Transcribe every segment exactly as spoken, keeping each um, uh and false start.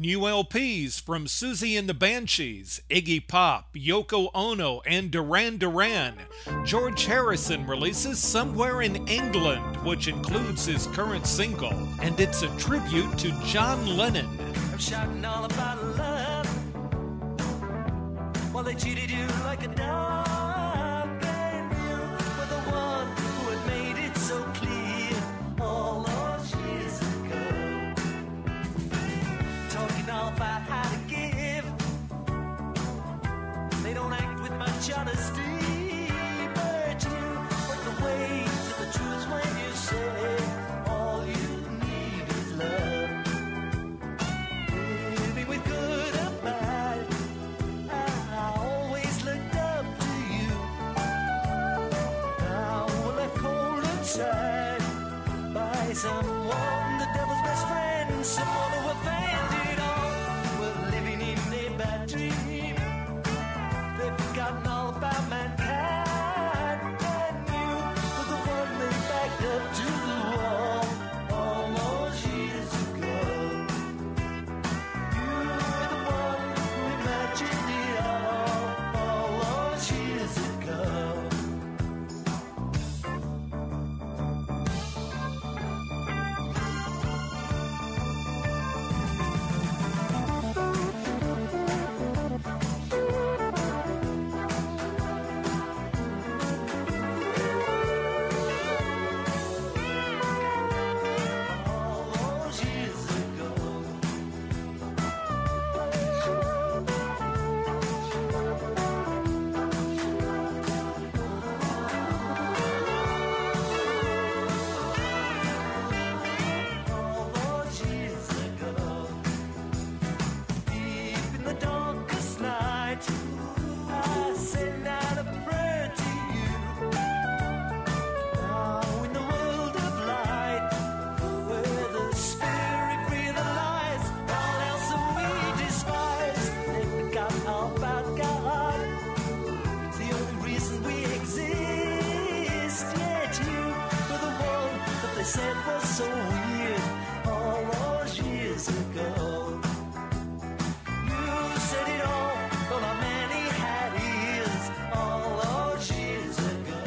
New L Ps from Susie and the Banshees, Iggy Pop, Yoko Ono, and Duran Duran. George Harrison releases Somewhere in England, which includes his current single, and it's a tribute to John Lennon. I'm shouting all about love while they treated you like a dog, and you were the one who had made it so clear all those years ago. Talking all about how to give, they don't act with much honesty, but you put the way to the truth when you say all you need is love. Baby, with good or bad, I always looked up to you. Now we're left cold inside by someone, the devil's best friend, someone who offended all. We're living in a bad dream. They've forgotten all about mankind, and you were the one they backed up to the wall all those years ago. You were the one who imagined it all all those years ago. All those years ago. All those years ago. Deep in the darkest night, I send out a prayer to you. Now in the world of light, where the spirit realizes all else that we despise, they forgot all about God. It's the only reason we exist. Yet you were the one that they said was so weird all those years ago. You said it all, but our man he had ears all those years ago.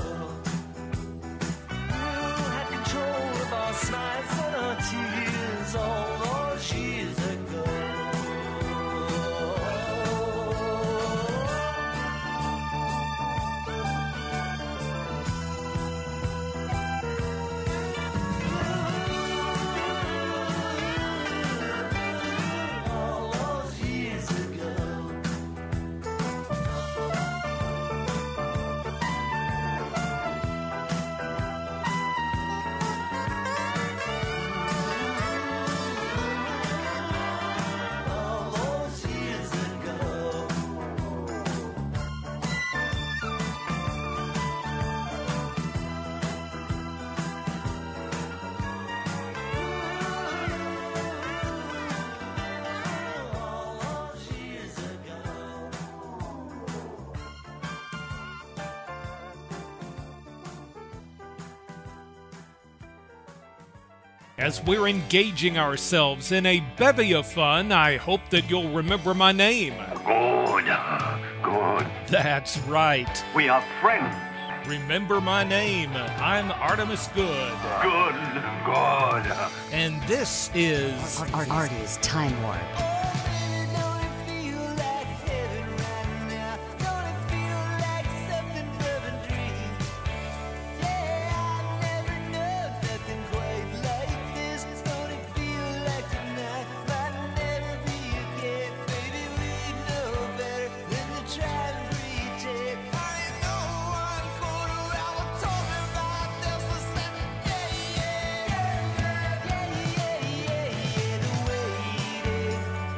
You had control of our smiles and our tears all those years ago. All those years ago. All those years ago. All those years ago. As we're engaging ourselves in a bevy of fun, I hope that you'll remember my name. Good, good. That's right. We are friends. Remember my name. I'm Artemis Good. Good, good. And this is Art, art, art is Time Warp. Don't it feel like heaven right now? Don't it feel like something from a dream? Yeah, I've never known nothing quite like this. Don't it feel like tonight might never be again? Maybe we know better than to try and pretend. I know one quarter hour talking about this for seven. Yeah, yeah, yeah, yeah, yeah, yeah. The waiting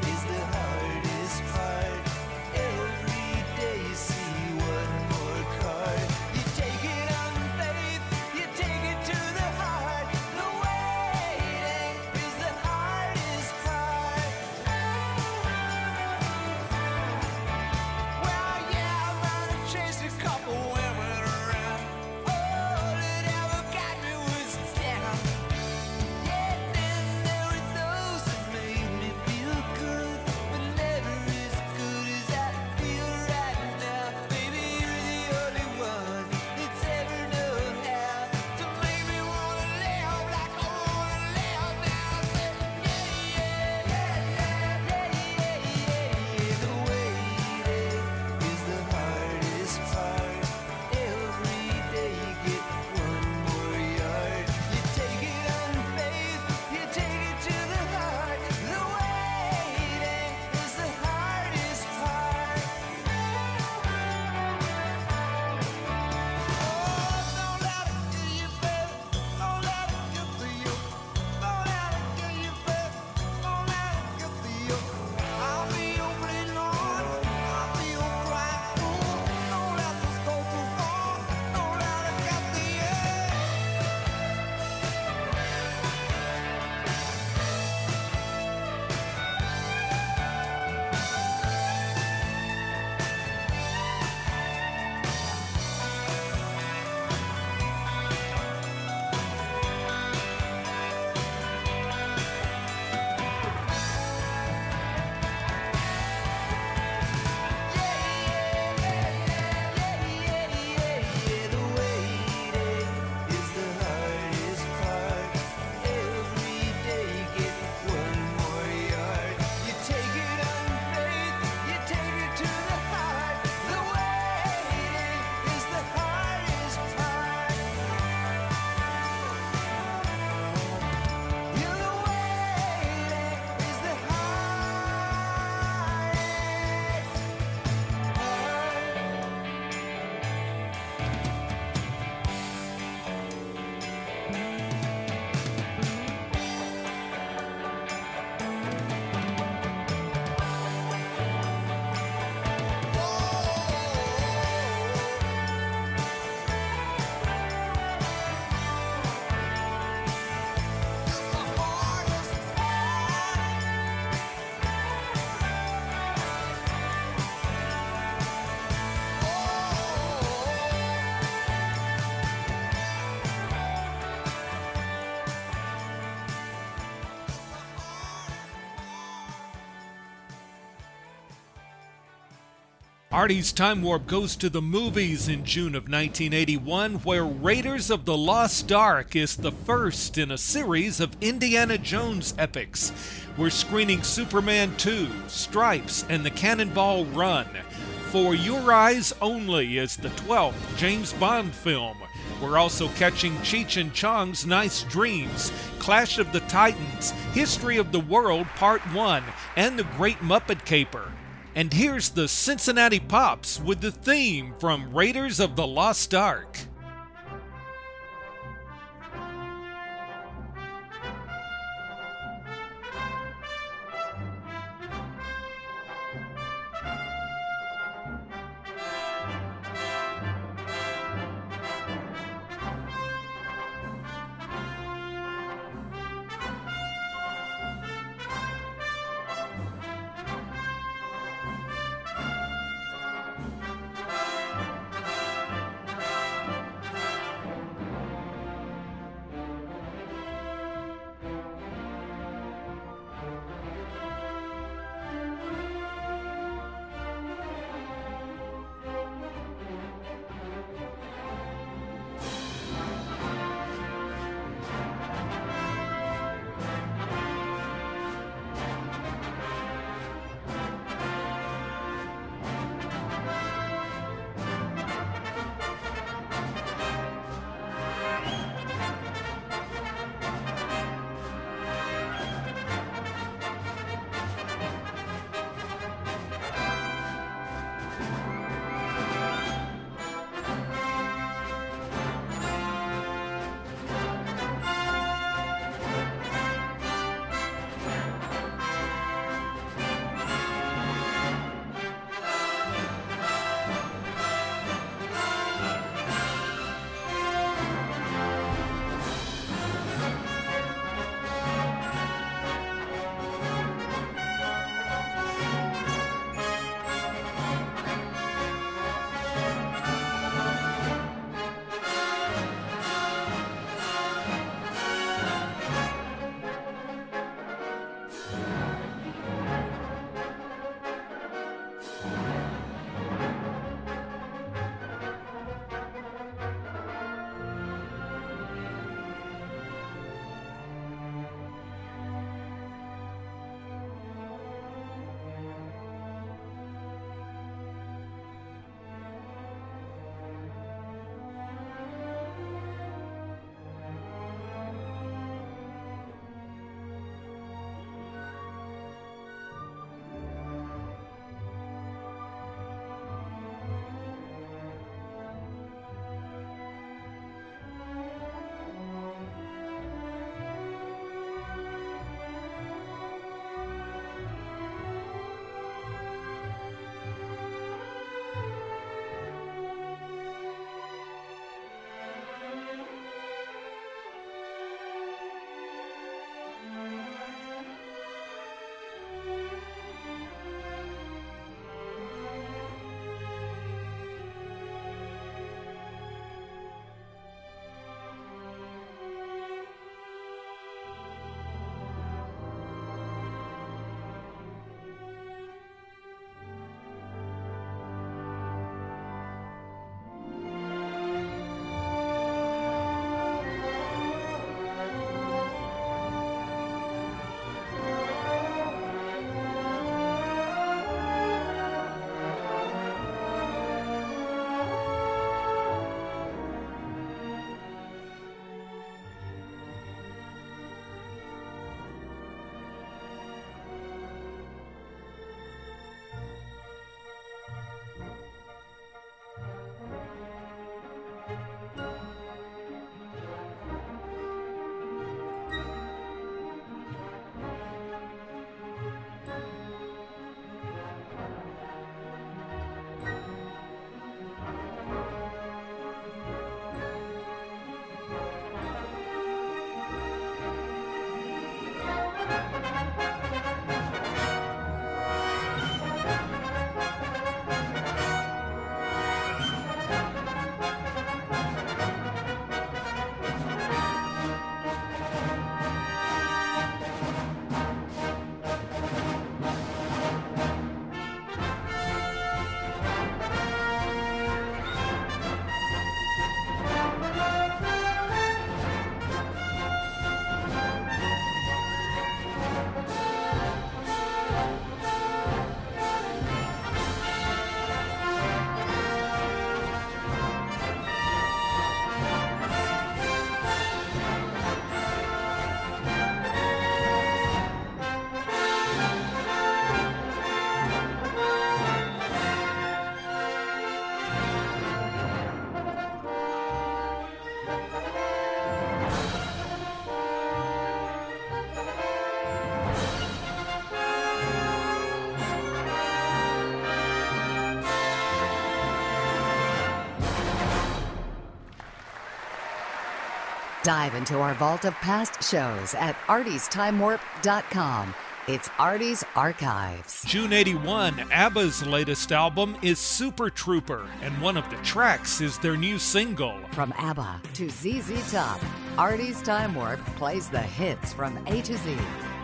Artie's Time Warp goes to the movies in June of nineteen eighty-one, where Raiders of the Lost Ark is the first in a series of Indiana Jones epics. We're screening Superman two, Stripes, and The Cannonball Run. For Your Eyes Only is the twelfth James Bond film. We're also catching Cheech and Chong's Nice Dreams, Clash of the Titans, History of the World Part one, and The Great Muppet Caper. And here's the Cincinnati Pops with the theme from Raiders of the Lost Ark. Dive into our vault of past shows at arties time warp dot com. It's Artie's Archives. June eighty-one, ABBA's latest album is Super Trooper, and one of the tracks is their new single. From ABBA to Z Z Top, Artie's Time Warp plays the hits from A to Z.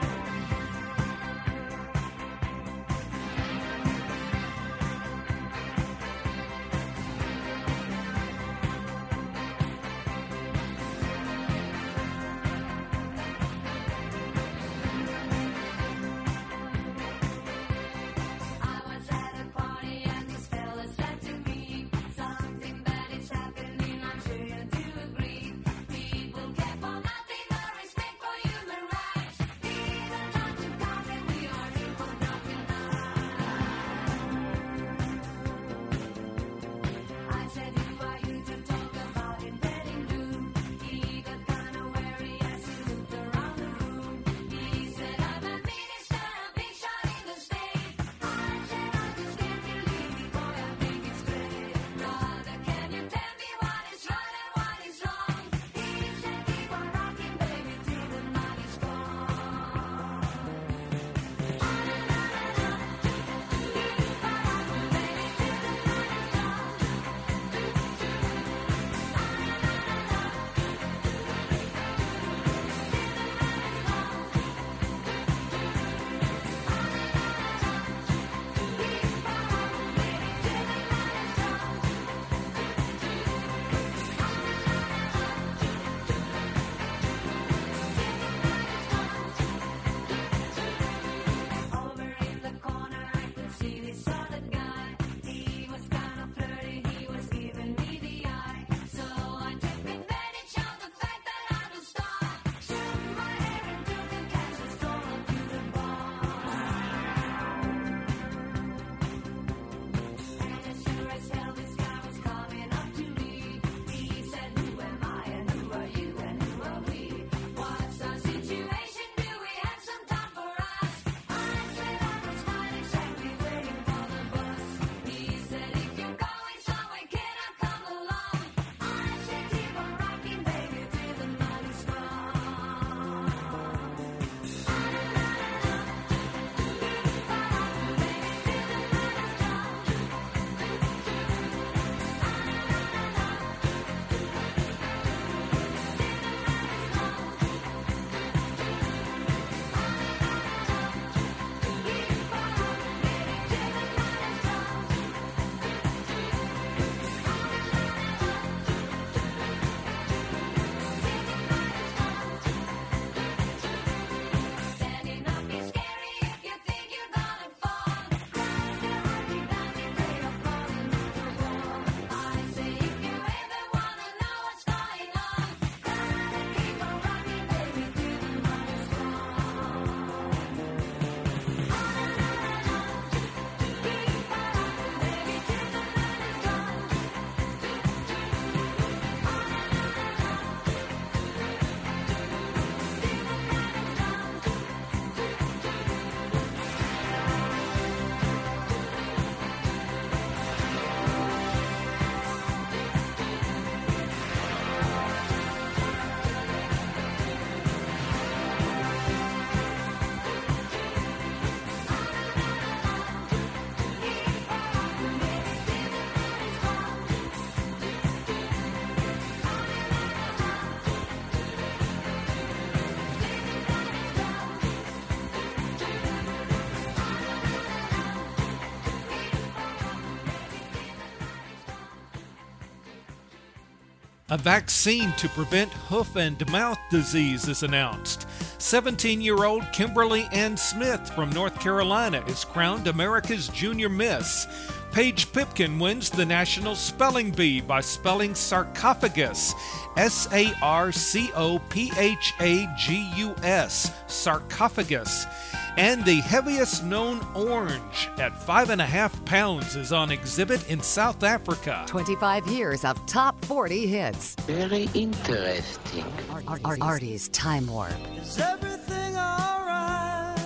A vaccine to prevent hoof and mouth disease is announced. seventeen-year-old Kimberly Ann Smith from North Carolina is crowned America's Junior Miss. Paige Pipkin wins the National Spelling Bee by spelling sarcophagus, S A R C O P H A G U S, sarcophagus. And the heaviest known orange at five and a half pounds is on exhibit in South Africa. twenty-five years of top forty hits. Very interesting. Ar- Ar- Artie's Time Warp. Is everything alright?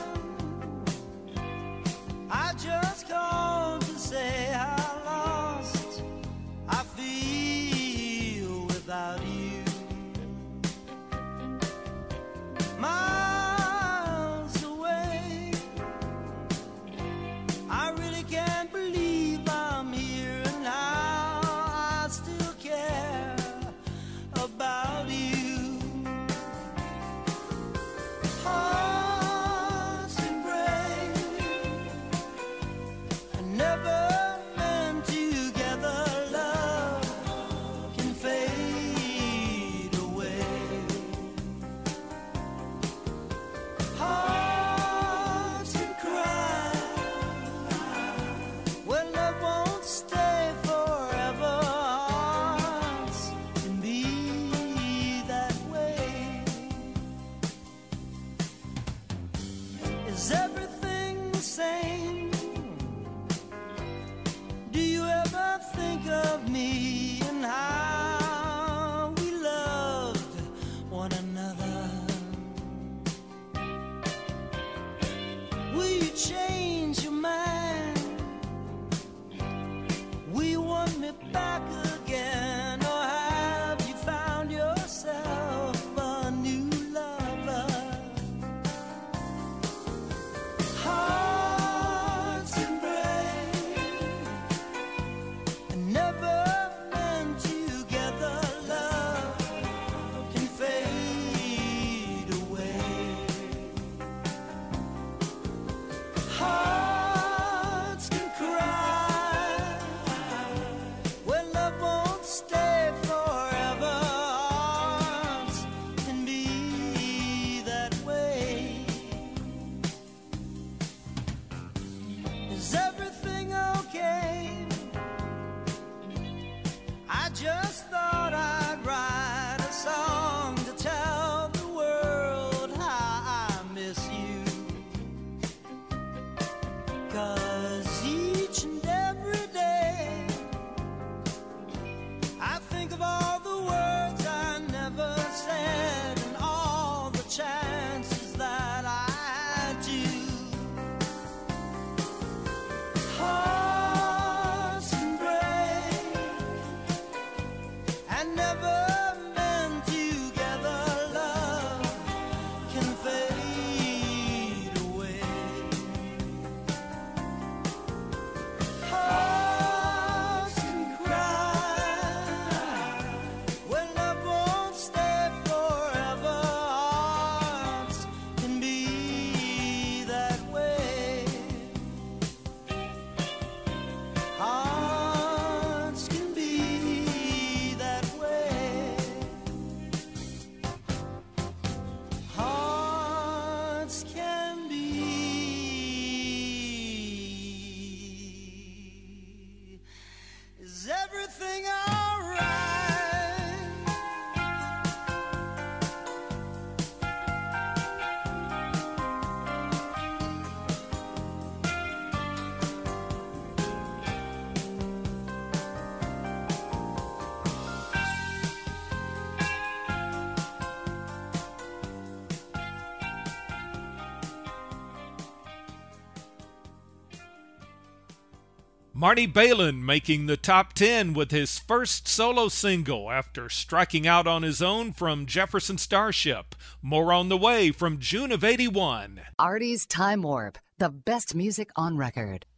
I just called to say how lost I feel without you. never meant together, love can fade away. Hearts can cry when love won't stay forever. Hearts can be that way. Is everything the same? Do you ever think of me and how we loved one another? Will you change your mind? Will you want me back again? Or have you found yourself a new lover? Hearts can break and never meant together, love can fade away. Hearts can cry when love won't stay forever. Hearts can be that way. Is everything okay? I just thought I'd write a song to tell the world how I miss you. 'Cause each and every day I think of all the words I never said and all the chances that I do. Hearts can break and never meant together, love can fade away. Hearts can cry when love won't stay forever. Hearts can be that way. Hearts can be that way. Hearts can be. Is everything all right? Marty Balin making the top ten with his first solo single after striking out on his own from Jefferson Starship. More on the way from June of eighty-one. Artie's Time Warp, the best music on record.